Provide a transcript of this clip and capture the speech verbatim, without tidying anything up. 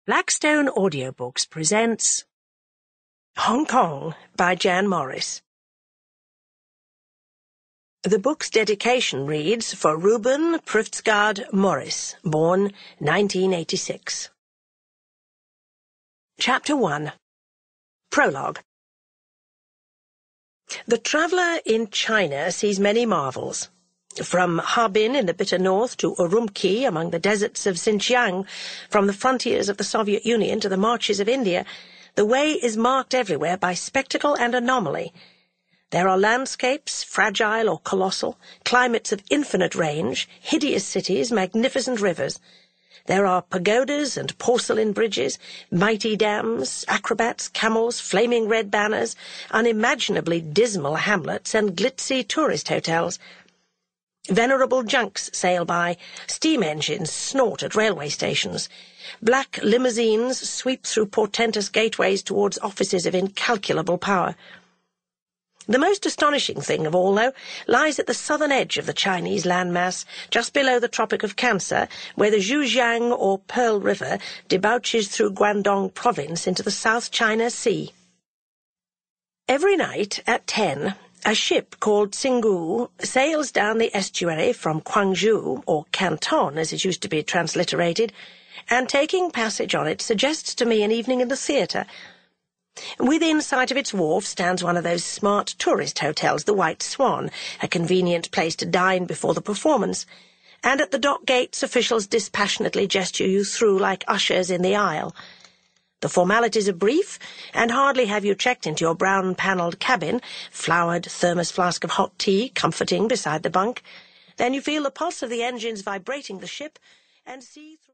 Blackstone Audiobooks presents Hong Kong by Jan Morris. The book's dedication reads for Reuben Pruftsgaard Morris, born nineteen eighty-six. Chapter one. Prologue. The traveller in China sees many marvels. From Harbin in the bitter north to Urumqi among the deserts of Xinjiang, from the frontiers of the Soviet Union to the marches of India, the way is marked everywhere by spectacle and anomaly. There are landscapes, fragile or colossal, climates of infinite range, hideous cities, magnificent rivers. There are pagodas and porcelain bridges, mighty dams, acrobats, camels, flaming red banners, unimaginably dismal hamlets, and glitzy tourist hotels. Venerable junks sail by, steam engines snort at railway stations. Black limousines sweep through portentous gateways towards offices of incalculable power. The most astonishing thing of all, though, lies at the southern edge of the Chinese landmass, just below the Tropic of Cancer, where the Zhujiang or Pearl River debouches through Guangdong Province into the South China Sea. Every night at ten, a ship called Xingu sails down the estuary from Kwangju, or Canton as it used to be transliterated, and taking passage on it suggests to me an evening in the theatre. Within sight of its wharf stands one of those smart tourist hotels, the White Swan, a convenient place to dine before the performance, and at the dock gates officials dispassionately gesture you through like ushers in the aisle. The formalities are brief, and hardly have you checked into your brown-panelled cabin, flowered thermos flask of hot tea comforting beside the bunk, then you feel the pulse of the engines vibrating the ship, and see through